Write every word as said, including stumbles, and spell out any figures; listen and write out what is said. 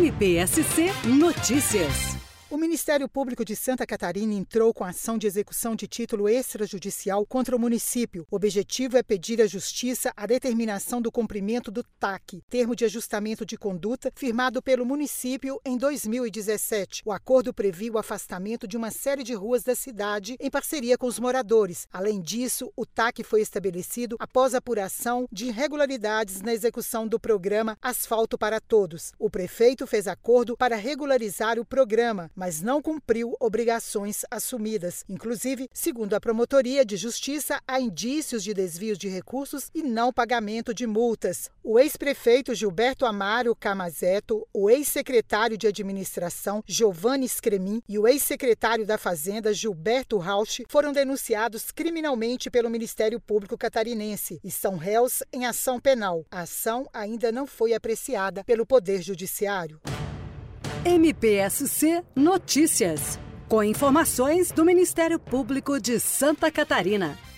M P S C Notícias. O Ministério Público de Santa Catarina entrou com ação de execução de título extrajudicial contra o município. O objetivo é pedir à Justiça a determinação do cumprimento do T A C, termo de ajustamento de conduta, firmado pelo município em dois mil e dezessete. O acordo previa o afastamento de uma série de ruas da cidade em parceria com os moradores. Além disso, o T A C foi estabelecido após apuração de irregularidades na execução do programa Asfalto para Todos. O prefeito fez acordo para regularizar o programa, mas não cumpriu obrigações assumidas. Inclusive, segundo a Promotoria de Justiça, há indícios de desvios de recursos e não pagamento de multas. O ex-prefeito Gilberto Amaro Camazeto, o ex-secretário de Administração Giovanni Scremin e o ex-secretário da Fazenda Gilberto Rauch foram denunciados criminalmente pelo Ministério Público Catarinense e são réus em ação penal. A ação ainda não foi apreciada pelo Poder Judiciário. M P S C Notícias, com informações do Ministério Público de Santa Catarina.